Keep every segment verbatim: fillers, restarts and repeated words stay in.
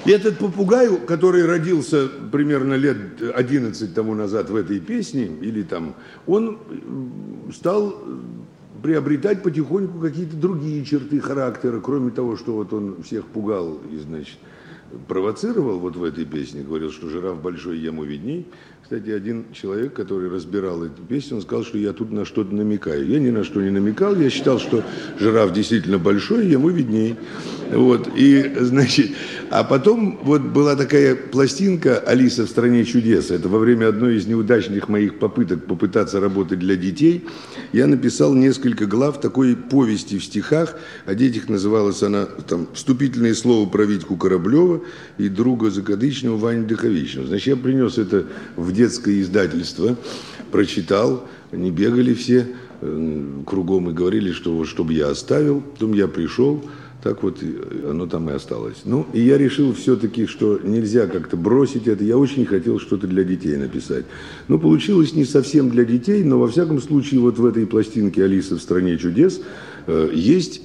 Этот попугай, который родился примерно лет одиннадцать тому назад в этой песне, или там, он стал приобретать потихоньку какие-то другие черты характера, кроме того, что вот он всех пугал и, значит, провоцировал вот в этой песне, говорил, что жираф большой, ему видней. Кстати, один человек, который разбирал эту песню, он сказал, что я тут на что-то намекаю. Я ни на что не намекал, я считал, что жираф действительно большой, ему видней. Вот, и, значит, а потом вот была такая пластинка «Алиса в стране чудес». Это во время одной из неудачных моих попыток попытаться работать для детей. Я написал несколько глав такой повести в стихах. О детях называлась она там «Вступительное слово про Витьку Кораблева и друга закадычного Ваню Дыховичного». Значит, я принес это в детское издательство, прочитал, они бегали все э, кругом и говорили, что вот чтобы я оставил. Потом я пришел, так вот оно там и осталось. Ну, и я решил все-таки, что нельзя как-то бросить это. Я очень хотел что-то для детей написать. Но получилось не совсем для детей, но во всяком случае вот в этой пластинке «Алиса в стране чудес» э, есть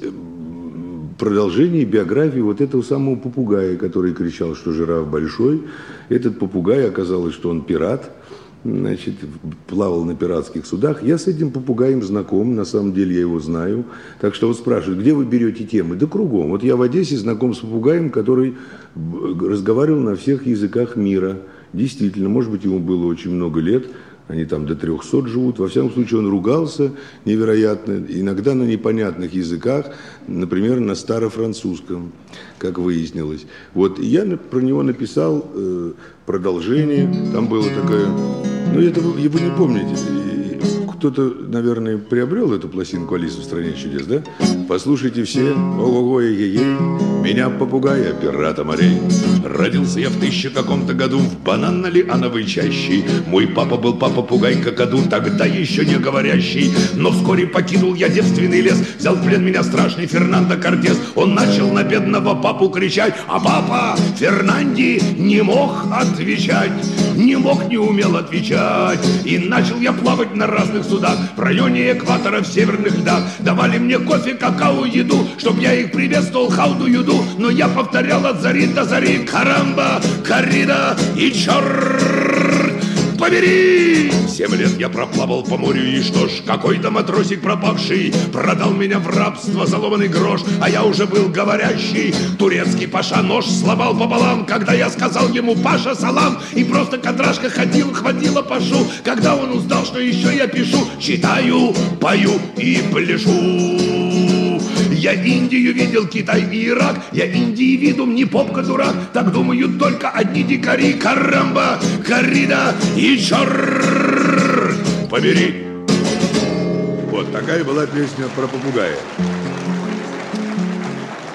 продолжение биографии вот этого самого попугая, который кричал, что жираф большой. Этот попугай, оказалось, что он пират, значит, плавал на пиратских судах. Я с этим попугаем знаком, на самом деле я его знаю. Так что вот спрашивают, где вы берете темы? Да кругом. Вот я в Одессе знаком с попугаем, который разговаривал на всех языках мира. Действительно, может быть, ему было очень много лет. Они там до трехсот живут. Во всяком случае, он ругался невероятно, иногда на непонятных языках, например, на старофранцузском, как выяснилось. Вот, и я про него написал э, продолжение. Там было такое... Ну, это вы, вы не помните. Кто-то, наверное, приобрел эту пластинку «Алису в стране чудес», да? Послушайте все. Ого-го, ей-ей, меня попугая, пирата морей. Родился я в тысяча каком-то году в бананно-лиановой чащи. Мой папа был папа-пугай какаду, тогда еще не говорящий. Но вскоре покинул я девственный лес, взял в плен меня страшный Фернандо Кортес. Он начал на бедного папу кричать, а папа Фернанди не мог отвечать, не мог, не умел отвечать. И начал я плавать на разных судах в районе экватора в северных льдах. Давали мне кофе, какао, еду, чтоб я их приветствовал, хауду, юду. Но я повторял от зари до зари, карамба, коррида и черт побери! Семь лет я проплавал по морю, и что ж, какой-то матросик пропавший продал меня в рабство за ломаный грош, а я уже был говорящий. Турецкий паша нож сломал пополам, когда я сказал ему «Паша, салам!» И просто кондрашка ходил, хватило пашу, когда он узнал, что еще я пишу, читаю, пою и пляшу. Я Индию видел, Китай и Ирак, я Индии видум, не попка дурак, так думают только одни дикари. Карамба, коррида и черт побери. Вот такая была песня про попугая.